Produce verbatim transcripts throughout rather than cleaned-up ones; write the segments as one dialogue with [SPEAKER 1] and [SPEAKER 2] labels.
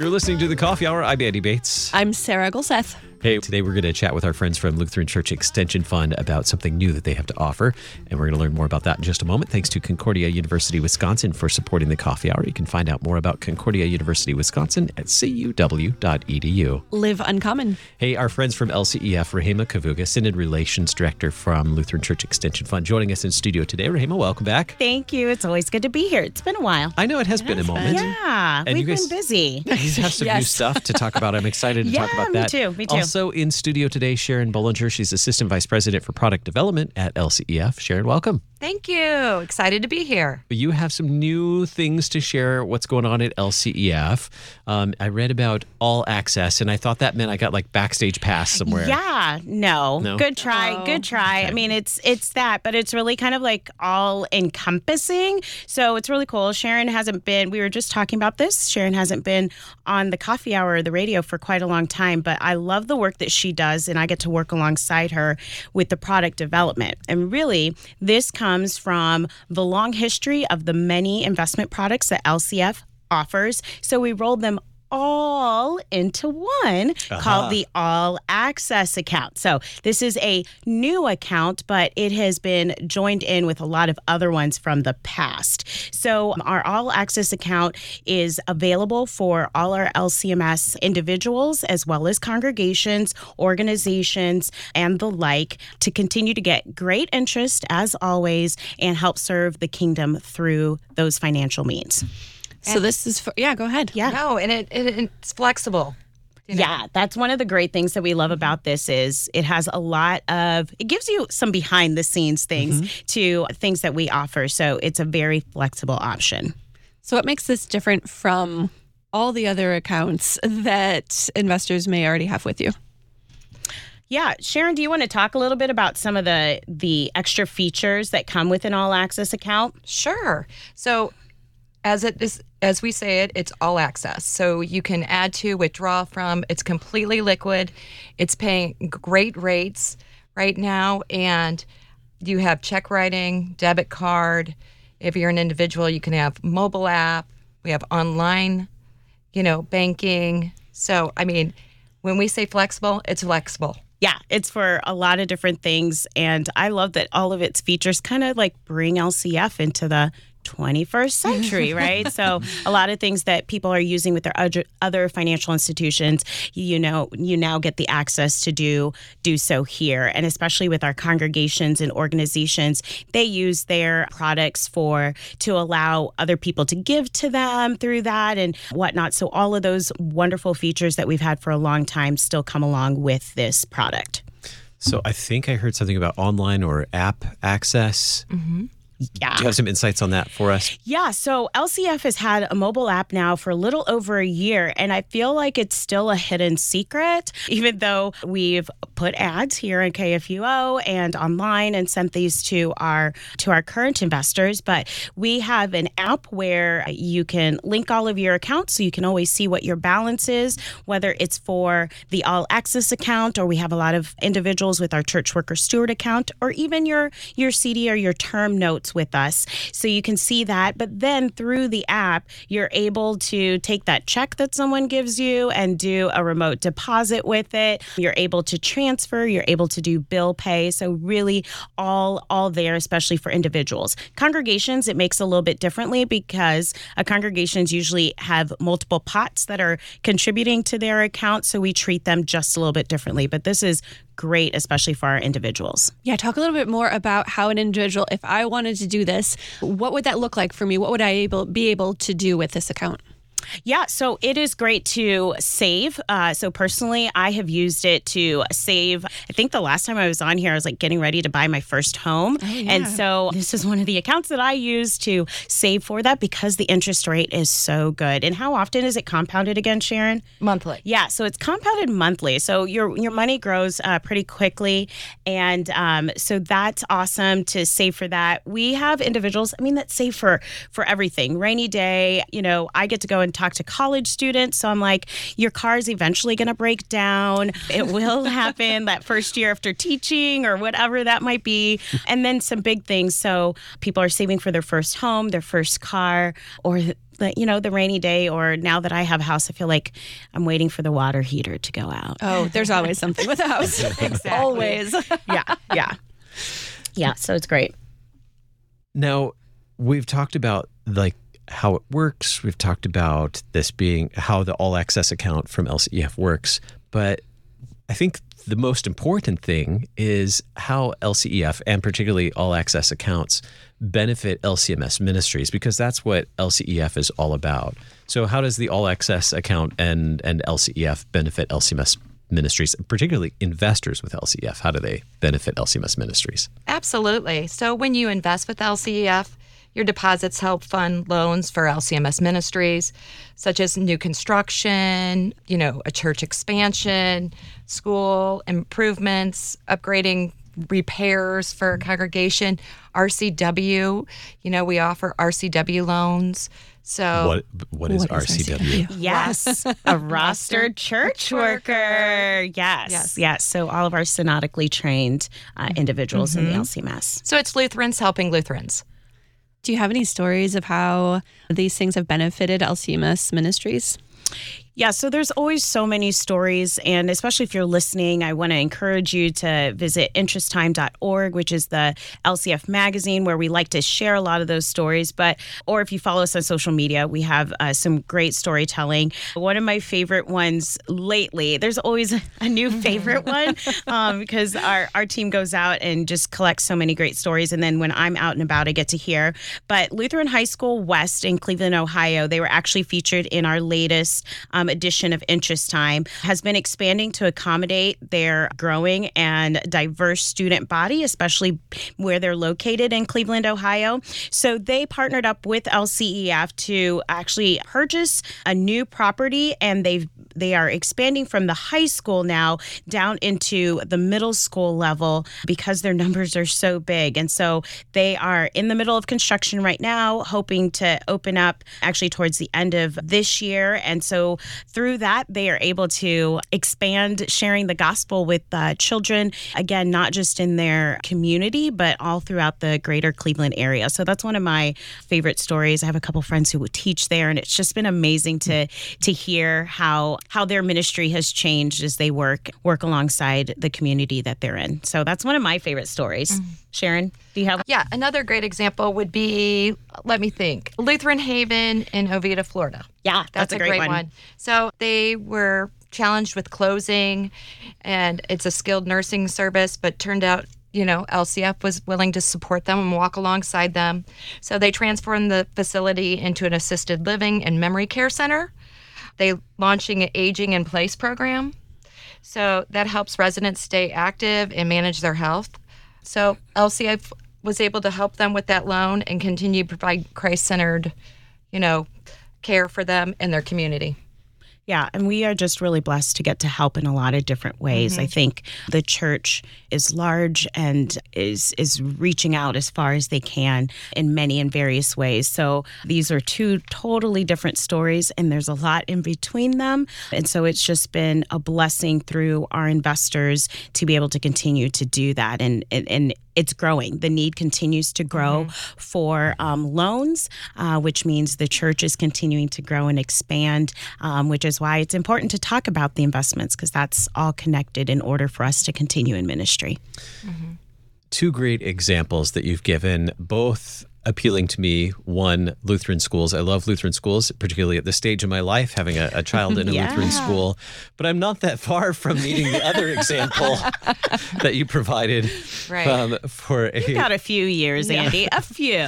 [SPEAKER 1] You're listening to The Coffee Hour. I'm Andy Bates.
[SPEAKER 2] I'm Sarah Gulseth.
[SPEAKER 1] Hey, today we're going to chat with our friends from Lutheran Church Extension Fund about something new that they have to offer. And we're going to learn more about that in just a moment. Thanks to Concordia University, Wisconsin for supporting the Coffee Hour. You can find out more about Concordia University, Wisconsin at c u w dot e d u.
[SPEAKER 2] Live uncommon.
[SPEAKER 1] Hey, our friends from L C E F, Rahema Kavuga, Synod Relations Director from Lutheran Church Extension Fund, joining us in studio today. Rahema, welcome back.
[SPEAKER 3] Thank you. It's always good to be here. It's been a while.
[SPEAKER 1] I know it has
[SPEAKER 2] It
[SPEAKER 1] been
[SPEAKER 2] has
[SPEAKER 1] a
[SPEAKER 2] been.
[SPEAKER 1] moment.
[SPEAKER 3] Yeah,
[SPEAKER 1] And
[SPEAKER 3] we've
[SPEAKER 1] you guys-
[SPEAKER 3] been busy.
[SPEAKER 1] You guys have some new
[SPEAKER 2] Yes.
[SPEAKER 1] stuff to talk about. I'm excited to
[SPEAKER 3] Yeah,
[SPEAKER 1] talk about
[SPEAKER 3] me
[SPEAKER 1] that.
[SPEAKER 3] too, me too.
[SPEAKER 1] Also in studio today, Sharon Bollinger. She's Assistant Vice President for Product Development at L C E F. Sharon, welcome.
[SPEAKER 4] Thank you. Excited to be here.
[SPEAKER 1] You have some new things to share. What's going on at L C E F? Um, I read about All Access, and I thought that meant I got like backstage pass somewhere.
[SPEAKER 3] Yeah, no.
[SPEAKER 1] No?
[SPEAKER 3] Good try.
[SPEAKER 2] Oh.
[SPEAKER 3] Good try. I mean, it's it's that, but it's really kind of like all encompassing. So it's really cool. Sharon hasn't been, we were just talking about this. Sharon hasn't been on the Coffee Hour or the radio for quite a long time, but I love the work that she does, and I get to work alongside her with the product development. And really, this comes from the long history of the many investment products that L C F offers. So we rolled them all into one
[SPEAKER 1] Uh-huh.
[SPEAKER 3] called the All Access account. So this is a new account, but it has been joined in with a lot of other ones from the past. So our All Access account is available for all our L C M S individuals as well as congregations, organizations, and the like to continue to get great interest as always and help serve the kingdom through those financial means.
[SPEAKER 2] So this is, for, yeah, go ahead.
[SPEAKER 3] Yeah.
[SPEAKER 4] No, and it, it it's flexible. you know?
[SPEAKER 3] Yeah, that's one of the great things that we love about this is it has a lot of, it gives you some behind the scenes things
[SPEAKER 1] Mm-hmm.
[SPEAKER 3] to things that we offer. So it's a very flexible option.
[SPEAKER 2] So what makes this different from all the other accounts that investors may already have with you?
[SPEAKER 3] Yeah, Sharon, do you want to talk a little bit about some of the the extra features that come with an all access account?
[SPEAKER 4] Sure. So as it is, as we say it, it's all access. So you can add to, withdraw from. It's completely liquid. It's paying great rates right now, and you have check writing, debit card. If you're an individual, you can have mobile app. We have online, you know, banking. So I mean, when we say flexible, it's flexible.
[SPEAKER 3] Yeah, it's for a lot of different things. And I love that all of its features kind of like bring L C F into the twenty-first century, right? So a lot of things that people are using with their other- other financial institutions, you know, you now get the access to do do so here. And especially with our congregations and organizations, they use their products for to allow other people to give to them through that and whatnot. So all of those wonderful features that we've had for a long time still come along with this product.
[SPEAKER 1] So I think I heard something about online or app access.
[SPEAKER 3] Yeah.
[SPEAKER 1] Do you have some insights on that for us?
[SPEAKER 3] Yeah, so L C F has had a mobile app now for a little over a year, and I feel like it's still a hidden secret, even though we've put ads here in K F U O and online and sent these to our to our current investors. But we have an app where you can link all of your accounts, so you can always see what your balance is, whether it's for the All Access account, or we have a lot of individuals with our Church Worker Steward account, or even your your C D or your term notes with us. So you can see that. But then through the app, you're able to take that check that someone gives you and do a remote deposit with it. You're able to transfer, you're able to do bill pay. So really all all there, especially for individuals. Congregations, it makes a little bit differently because uh, congregations usually have multiple pots that are contributing to their account. So we treat them just a little bit differently. But this is great, especially for our individuals.
[SPEAKER 2] Yeah, talk a little bit more about how an individual, if I wanted to do this, what would that look like for me? What would I able be able to do with this account?
[SPEAKER 3] Yeah, so it is great to save. Uh, so personally, I have used it to save. I think the last time I was on here, I was like getting ready to buy my first home.
[SPEAKER 2] Oh, yeah.
[SPEAKER 3] And so this is one of the accounts that I use to save for that because the interest rate is so good. And how often is it compounded again, Sharon?
[SPEAKER 4] Monthly.
[SPEAKER 3] Yeah, so it's compounded monthly. So your your money grows uh, pretty quickly. And um, so that's awesome to save for that. We have individuals, I mean, that save for, for everything. Rainy day, you know, I get to go and talk to college students. So I'm like, your car is eventually going to break down. It will happen that first year after teaching or whatever that might be. And then some big things. So people are saving for their first home, their first car, or the, you know, the rainy day, or now that I have a house, I feel like I'm waiting for the water heater to go out.
[SPEAKER 2] Oh, there's always something with a house.
[SPEAKER 4] Exactly.
[SPEAKER 2] Always.
[SPEAKER 3] Yeah, yeah. Yeah, so it's great.
[SPEAKER 1] Now, we've talked about like how it works. We've talked about this being how the all access account from L C E F works. But I think the most important thing is how L C E F and particularly all access accounts benefit L C M S Ministries, because that's what L C E F is all about. So how does the all access account and, and L C E F benefit L C M S Ministries, particularly investors with L C E F? How do they benefit L C M S Ministries?
[SPEAKER 4] Absolutely. So when you invest with L C E F, your deposits help fund loans for L C M S Ministries, such as new construction, you know, a church expansion, school improvements, upgrading repairs for a congregation, R C W. You know, we offer R C W loans. So
[SPEAKER 1] What what is
[SPEAKER 2] What
[SPEAKER 1] R
[SPEAKER 2] is
[SPEAKER 1] C W?
[SPEAKER 2] R C W?
[SPEAKER 3] Yes, a rostered church worker. Yes,
[SPEAKER 4] Yes.
[SPEAKER 3] yes. So all of our synodically trained uh, individuals in the L C M S.
[SPEAKER 4] So it's Lutherans helping Lutherans.
[SPEAKER 2] Do you have any stories of how these things have benefited L C M S Ministries?
[SPEAKER 3] Yeah, so there's always so many stories, and especially if you're listening, I want to encourage you to visit interest time dot org, which is the L C F magazine, where we like to share a lot of those stories. But or if you follow us on social media, we have uh, some great storytelling. One of my favorite ones lately, there's always a new favorite one um, because our, our team goes out and just collects so many great stories. And then when I'm out and about, I get to hear. But Lutheran High School West in Cleveland, Ohio, they were actually featured in our latest um, edition of Interest Time, has been expanding to accommodate their growing and diverse student body, especially where they're located in Cleveland, Ohio. So they partnered up with L C E F to actually purchase a new property, and they've they are expanding from the high school now down into the middle school level because their numbers are so big. And so they are in the middle of construction right now, hoping to open up actually towards the end of this year. And so through that, they are able to expand sharing the gospel with uh, children, again, not just in their community, but all throughout the greater Cleveland area. So that's one of my favorite stories. I have a couple friends who would teach there, and it's just been amazing to to hear how how their ministry has changed as they work work alongside the community that they're in. So that's one of my favorite stories. Mm-hmm. Sharon, do you have?
[SPEAKER 4] Yeah, another great example would be, let me think, Lutheran Haven in Oviedo, Florida.
[SPEAKER 3] Yeah, that's,
[SPEAKER 4] That's
[SPEAKER 3] a great,
[SPEAKER 4] great
[SPEAKER 3] one.
[SPEAKER 4] one. So they were challenged with closing, and it's a skilled nursing service, but turned out, you know, L C F was willing to support them and walk alongside them. So they transformed the facility into an assisted living and memory care center. They launching an aging in place program. So that helps residents stay active and manage their health. So L C F was able to help them with that loan and continue to provide Christ-centered, you know, care for them and their community.
[SPEAKER 3] Yeah, and we are just really blessed to get to help in a lot of different ways. Mm-hmm. I think the church is large and is is reaching out as far as they can in many and various ways. So these are two totally different stories, and there's a lot in between them. And so it's just been a blessing through our investors to be able to continue to do that. And and, and it's growing. The need continues to grow mm-hmm. for um, loans, uh, which means the church is continuing to grow and expand, um, which is why it's important to talk about the investments, because that's all connected in order for us to continue in ministry.
[SPEAKER 1] Mm-hmm. Two great examples that you've given, both appealing to me. One, Lutheran schools. I love Lutheran schools, particularly at this stage of my life, having a, a child in a
[SPEAKER 3] yeah.
[SPEAKER 1] Lutheran school. But I'm not that far from needing the other example that you provided.
[SPEAKER 4] Right.
[SPEAKER 1] Um, for a,
[SPEAKER 3] You've got a few years, yeah. Andy, a few.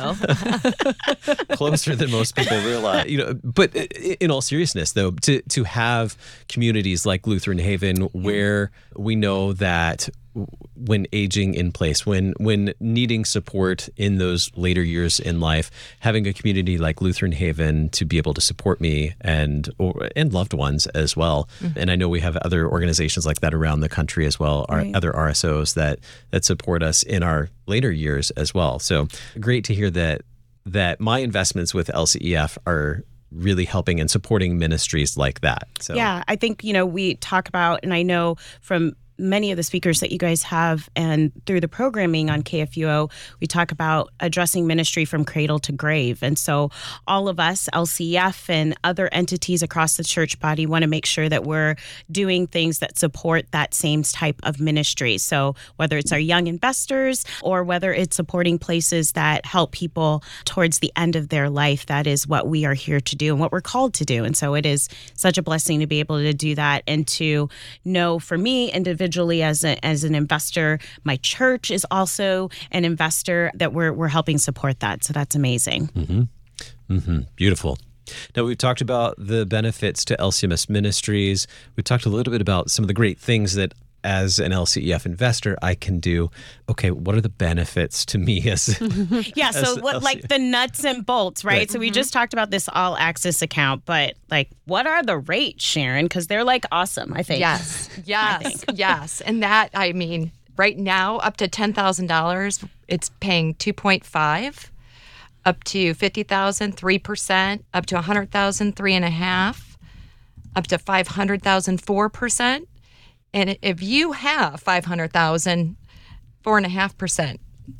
[SPEAKER 1] Closer than most people realize. You know, but in all seriousness, though, to to have communities like Lutheran Haven, where we know that when aging in place, when when needing support in those later years in life, having a community like Lutheran Haven to be able to support me and or, and loved ones as well. Mm-hmm. And I know we have other organizations like that around the country as well, our right. other R S Os that that support us in our later years as well. So great to hear that that my investments with L C E F are really helping and supporting ministries like that. So
[SPEAKER 3] yeah, I think, you know, we talk about, and I know from many of the speakers that you guys have and through the programming on K F U O, we talk about addressing ministry from cradle to grave. And so all of us, L C E F and other entities across the church body, want to make sure that we're doing things that support that same type of ministry. So whether it's our young investors or whether it's supporting places that help people towards the end of their life, that is what we are here to do and what we're called to do. And so it is such a blessing to be able to do that and to know, for me individually as a, as an investor, my church is also an investor that we're we're helping support that. So that's amazing.
[SPEAKER 1] Mm-hmm. Mm-hmm. Beautiful. Now, we've talked about the benefits to L C M S Ministries. We've talked a little bit about some of the great things that as an L C E F investor, I can do. Okay, what are the benefits to me as
[SPEAKER 3] yeah? So
[SPEAKER 1] as
[SPEAKER 3] what, like the nuts and bolts, right?
[SPEAKER 1] Right.
[SPEAKER 3] So we mm-hmm. just talked about this all access account, but like, what are the rates, Sharon? Because they're like awesome, I think.
[SPEAKER 4] Yes, yes, yes. And that, I mean, right now, up to ten thousand dollars, it's paying two point five. Up to fifty thousand dollars, three percent. Up to one hundred thousand dollars, three point five. Up to five hundred thousand dollars, four percent. And if you have five hundred thousand dollars, four point five percent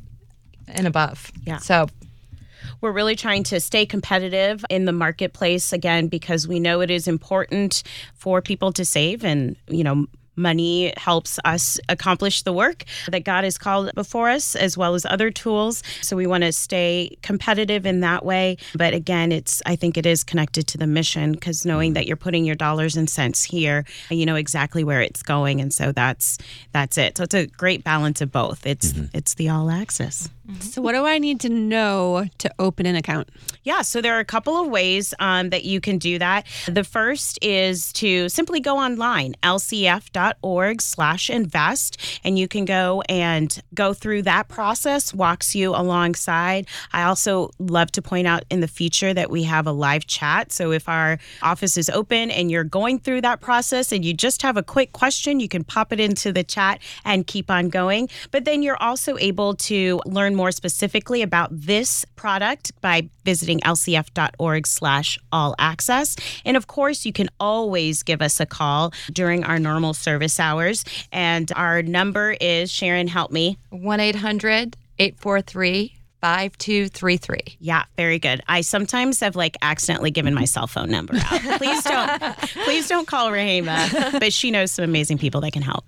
[SPEAKER 4] and above.
[SPEAKER 3] Yeah.
[SPEAKER 4] So
[SPEAKER 3] we're really trying to stay competitive in the marketplace, again, because we know it is important for people to save, and, you know, money helps us accomplish the work that God has called before us, as well as other tools. So we want to stay competitive in that way. But again, it's I think it is connected to the mission, because knowing that you're putting your dollars and cents here, and you know exactly where it's going. And so that's that's it. So it's a great balance of both. It's mm-hmm. it's the all access.
[SPEAKER 2] So what do I need to know to open an account?
[SPEAKER 3] Yeah, so there are a couple of ways um, that you can do that. The first is to simply go online, L C F dot org slash invest, and you can go and go through that process, walks you alongside. I also love to point out in the feature that we have a live chat. So if our office is open and you're going through that process and you just have a quick question, you can pop it into the chat and keep on going. But then you're also able to learn more specifically about this product by visiting L C F dot org slash all access. And of course, you can always give us a call during our normal service hours. And our number is, Sharon, help me.
[SPEAKER 4] one eight hundred, eight four three, five two three three.
[SPEAKER 3] Yeah, very good. I sometimes have like accidentally given my cell phone number out. Please don't, please don't call Rahima, but she knows some amazing people that can help.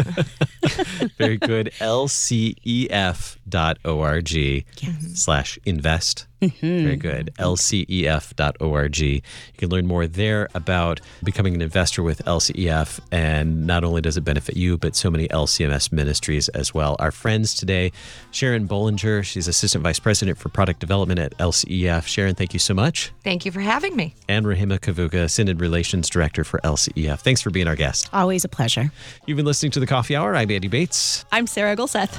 [SPEAKER 1] Very good. L C E F dot org yes. slash invest. Mm-hmm. Very good. L C E F dot org. You can learn more there about becoming an investor with L C E F. And not only does it benefit you, but so many L C M S ministries as well. Our friends today, Sharon Bollinger, she's Assistant Vice President for Product Development at L C E F. Sharon, thank you so much.
[SPEAKER 4] Thank you for having me.
[SPEAKER 1] And Rahima Kavuga, Synod Relations Director for L C E F. Thanks for being our guest.
[SPEAKER 3] Always a pleasure.
[SPEAKER 1] You've been listening to The Coffee Hour. I'm Andy Bates.
[SPEAKER 2] I'm Sarah Gulseth.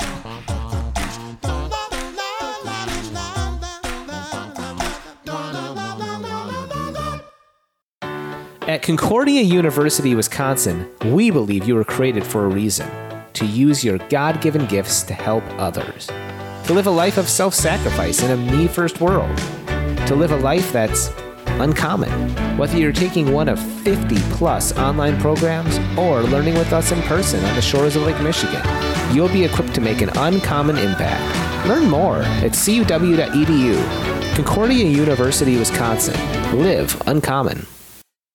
[SPEAKER 5] At Concordia University, Wisconsin, we believe you were created for a reason: to use your God-given gifts to help others, to live a life of self-sacrifice in a me-first world, to live a life that's uncommon. Whether you're taking one of fifty plus online programs or learning with us in person on the shores of Lake Michigan, you'll be equipped to make an uncommon impact. Learn more at C U W dot E D U. Concordia University, Wisconsin. Live uncommon.